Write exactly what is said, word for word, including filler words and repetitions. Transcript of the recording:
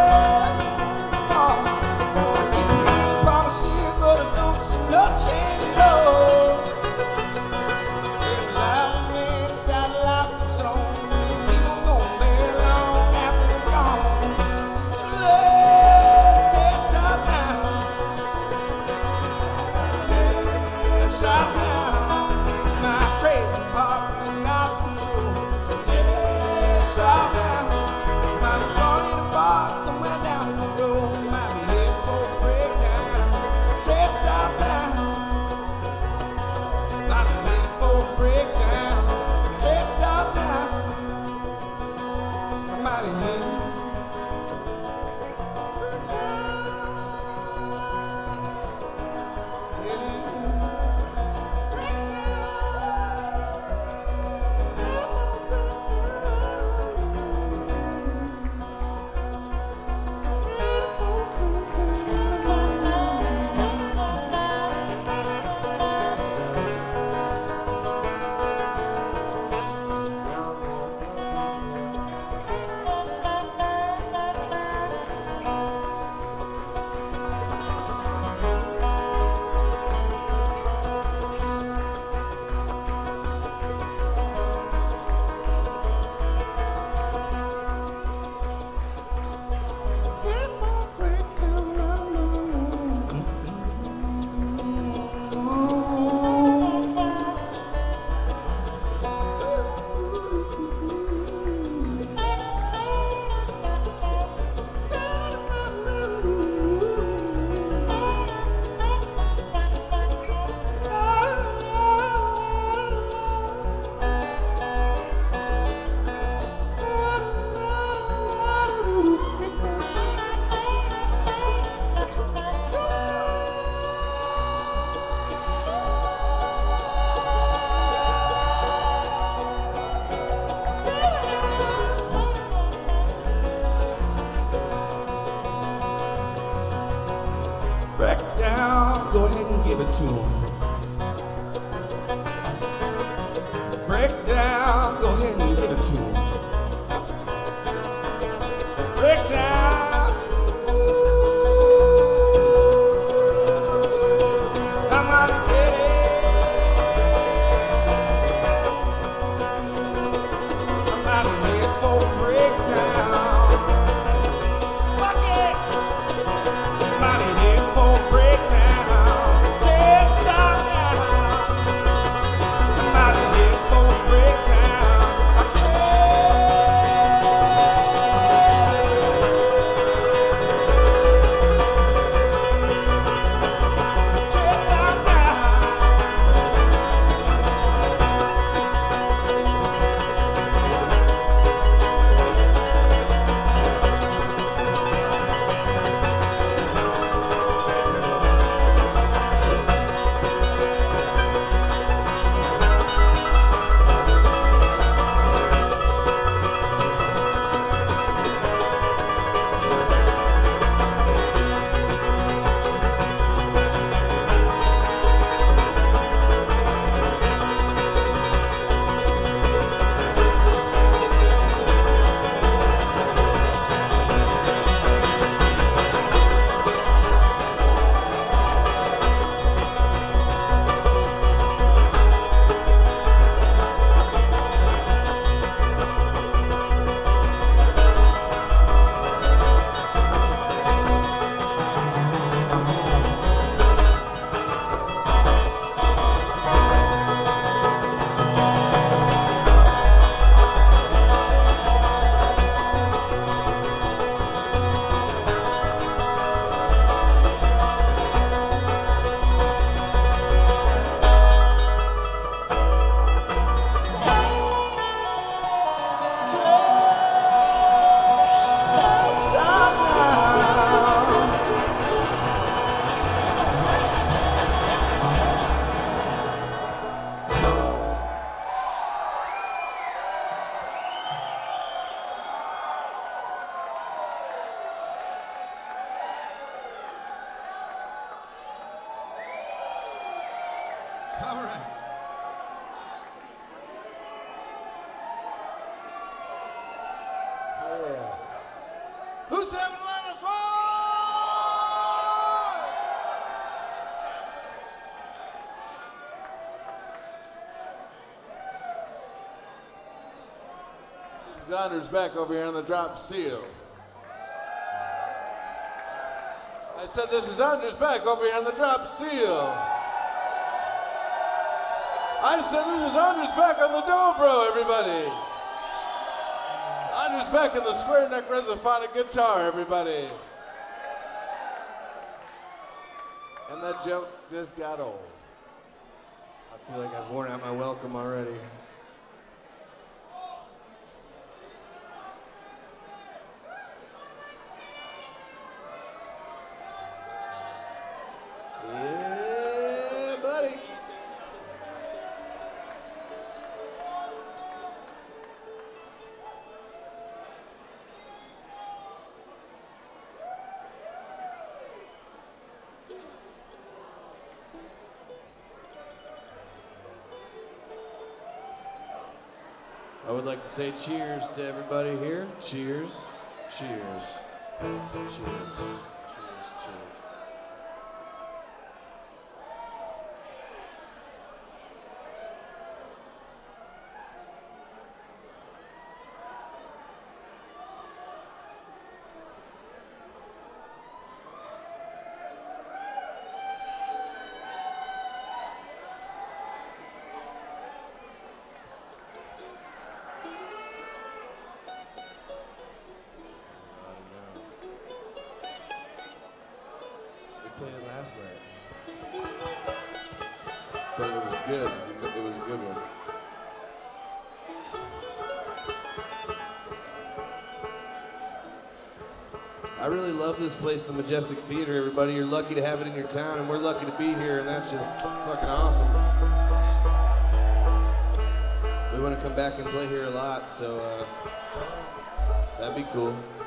Go ahead and give it to him. Break down, go ahead and give it to him. Break down. Ooh, I'm out of I'm out of here for a breakdown. Fuck it. I'm out of here for a breakdown. Can't stop. is Anders Beck over here on the drop steel. I said this is Anders Beck over here on the drop steel. I said this is Anders Beck on the dobro, everybody. Anders Beck on the square neck resophonic guitar, everybody. And that joke just got old. I feel like I've worn out my welcome already. Yeah, buddy. I would like to say cheers to everybody here. Cheers. Cheers. Cheers. Cheers. Cheers. Played it last night, But it was good. It was a good one. I really love this place, the Majestic Theater, everybody. You're lucky to have it in your town, and we're lucky to be here, and that's just fucking awesome. We want to come back and play here a lot, so uh, that'd be cool.